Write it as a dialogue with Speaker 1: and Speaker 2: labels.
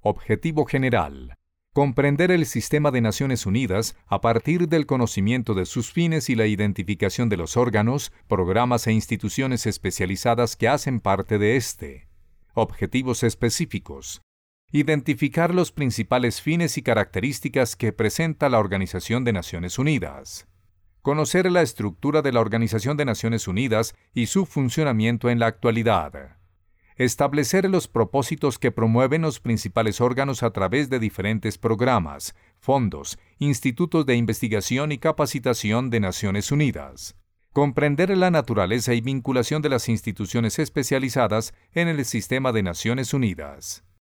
Speaker 1: Objetivo general. Comprender el sistema de Naciones Unidas a partir del conocimiento de sus fines y la identificación de los órganos, programas e instituciones especializadas que hacen parte de éste. Objetivos específicos. Identificar los principales fines y características que presenta la Organización de Naciones Unidas. Conocer la estructura de la Organización de Naciones Unidas y su funcionamiento en la actualidad. Establecer los propósitos que promueven los principales órganos a través de diferentes programas, fondos, institutos de investigación y capacitación de Naciones Unidas. Comprender la naturaleza y vinculación de las instituciones especializadas en el sistema de Naciones Unidas.